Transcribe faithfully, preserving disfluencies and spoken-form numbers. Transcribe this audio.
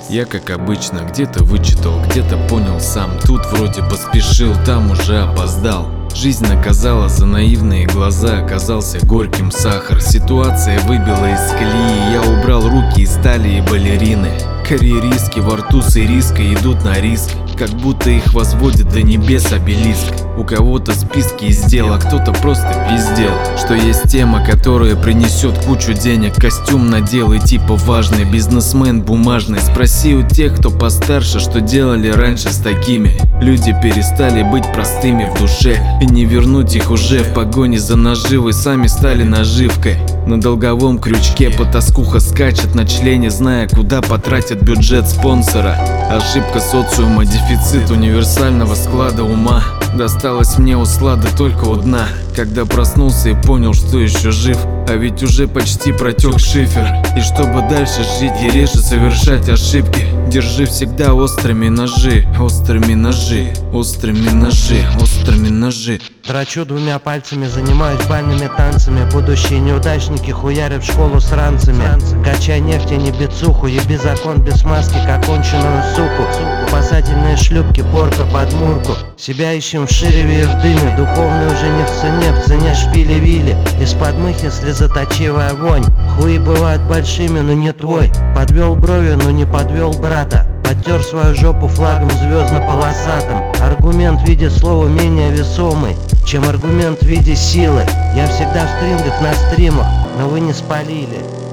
Я, как обычно, где-то вычитал, где-то понял сам. Тут вроде поспешил, там уже опоздал. Жизнь наказала за наивные глаза, оказался горьким сахар. Ситуация выбила из колеи, я убрал руки из талии балерины. Карьеристки во рту с ириской идут на риск, как будто их возводит до небес обелиск. У кого-то списки из дел, а кто-то просто пиздел. Что есть тема, которая принесет кучу денег. Костюм надел и типа важный, бизнесмен бумажный. Спроси у тех, кто постарше, что делали раньше с такими. Люди перестали быть простыми в душе, и не вернуть их уже в погоне за наживой. Сами стали наживкой. На долговом крючке потаскуха скачет на члене, зная, куда потратит бюджет спонсора. Ошибка социума, дефицит универсального склада ума. Досталось мне услада только у дна. Когда проснулся и понял, что еще жив, а ведь уже почти протек шифер. И чтобы дальше жить и реже совершать ошибки, держи всегда острыми ножи, острыми ножи, острыми ножи, острыми ножи. Трачу двумя пальцами, занимаюсь бальными танцами. Будущие неудачники хуярят в школу с ранцами. Качай нефть, а не бицуху, еби закон без маски, как конченую суку. Спасательные шлюпки, порка под мурку. Себя ищем в ширеве и в дыме. Духовный уже не в цене, в цене шпили-вили. Из-под мыхи слезоточивая вонь. Хуи бывают большими, но не твой. Подвел брови, но не подвел брата. Подтер свою жопу флагом звездно-полосатым. Аргумент в виде слова менее весомый, чем аргумент в виде силы. Я всегда в стрингах на стримах, но вы не спалили.